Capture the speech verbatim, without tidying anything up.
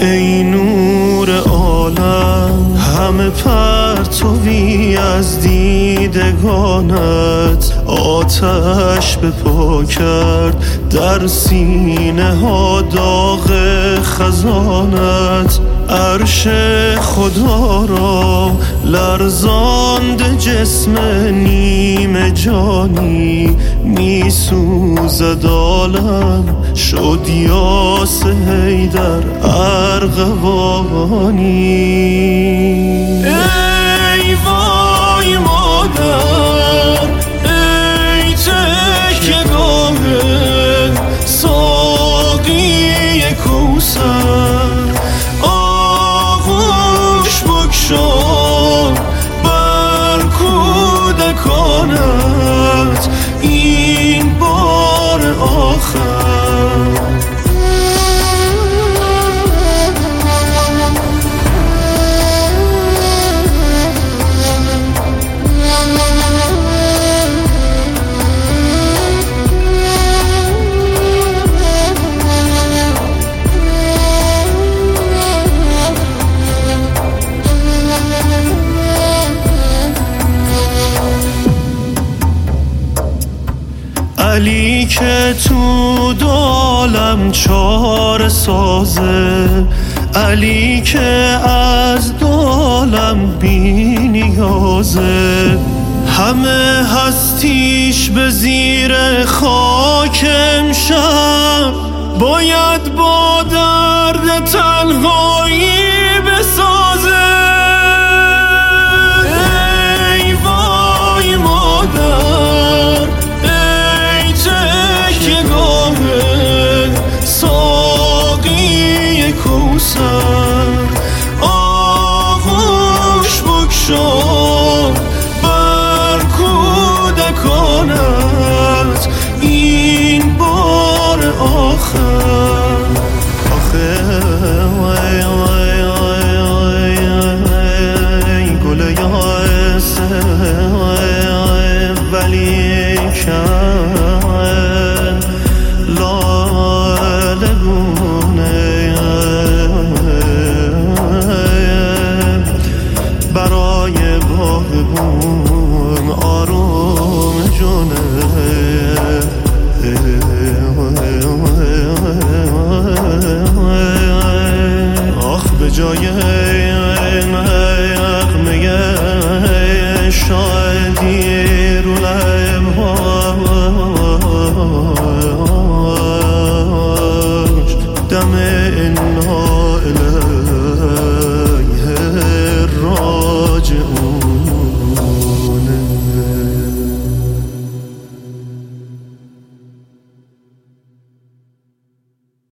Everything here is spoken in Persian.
ای نور عالم، همه پرتوی از دیدگانت آتش به پا کرد در سینه ها داغ خزانت. عرش خدا را لرزاند جسم نیمه جانی، می سوزد عالم شد یاس حیدر ارغوانی. ای وای مادر، ای تکیه گاه ساقی کوثر، آغوش بگشا بر کودکانت این بار آخر. علی که تو دو عالم چاره سازه، علی که از دو عالم بی نیازه، همه هستیش به زیر خاک امشب باید با درد تنهایی بسازه. ای وای مادر، ساقی کوثر، آغوش بگشا بر کودکانت این بار آخر. آخه وای وای وای وای گل یاسه ولی کن لاله گونه برای باغبون آروم جونه. آخ به جای